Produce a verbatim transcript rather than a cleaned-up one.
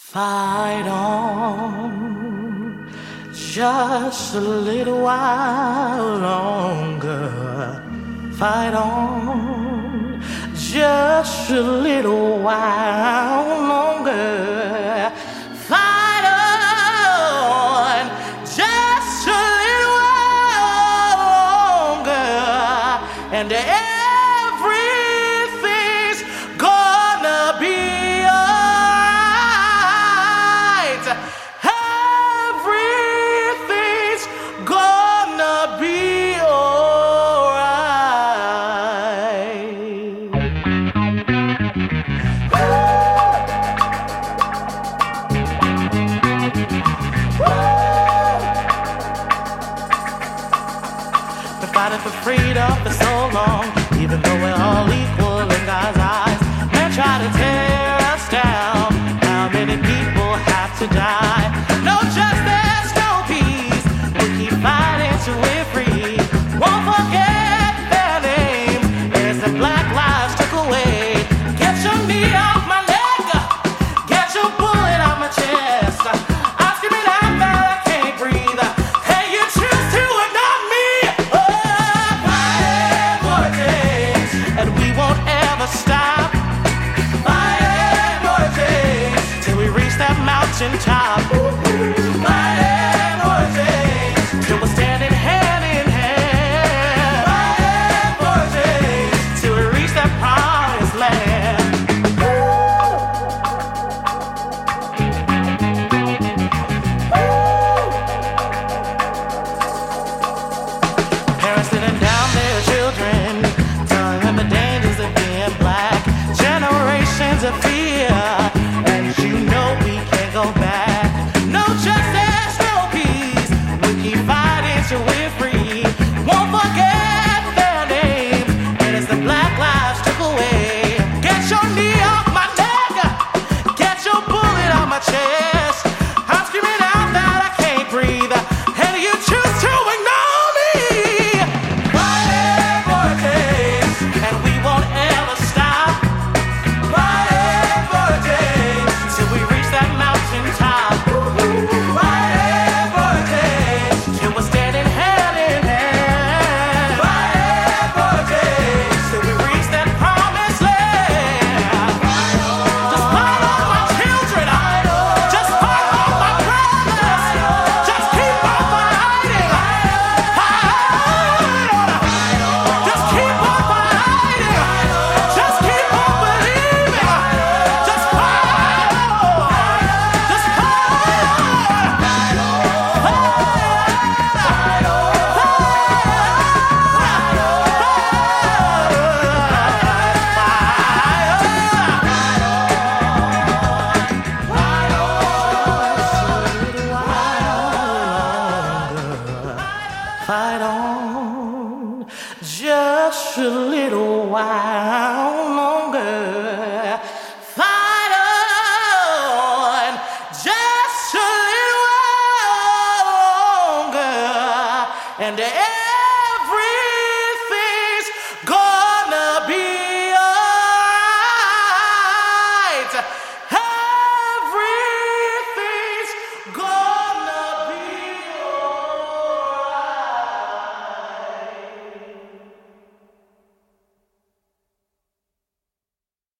Fight on just a little while longer. Fight on just a little while longer. Fight on just a little while longer. And everything's gonna be Everything's gonna be alright. Been fighting for freedom for so long, even though we're all equal in God's eyes. Men try to tear us down. How many people have to die? No justice, no peace. We keep fighting till we're free. Won't forget their name as the black lives took away. Get your knee off my leg, get your bullet on my chest. I'm screaming out that I can't breathe. Hey, you choose to ignore me. Oh, fighting for a change, and we won't ever stop. Fighting for a change till we reach that mountain top. Fighting for a change till we're standing hand in hand. Fighting for a change till we reach that promised land. Parents sitting down their children, telling them the dangers of being black. Generations of fear, and you know we can't go back. No justice, no peace. We keep fighting till we're free. Won't forget their name, and it's the black lives took away. Get your knee off my neck, get your bullet on my chest. I'm screaming out that I can't breathe, and you choose to ignore me. Fighting for a change, and we won't ever stop. Fighting for a change till we reach that mountain top. Fighting for a change till we're standing hand in hand. Fighting for a change till we reach that promised land. Just fight on my children. Just fight on my brothers. Just keep on fighting. Just keep on fighting. Just keep on believing. Just fight on. Just Fight on just a little while longer. Fight on just a little while longer. And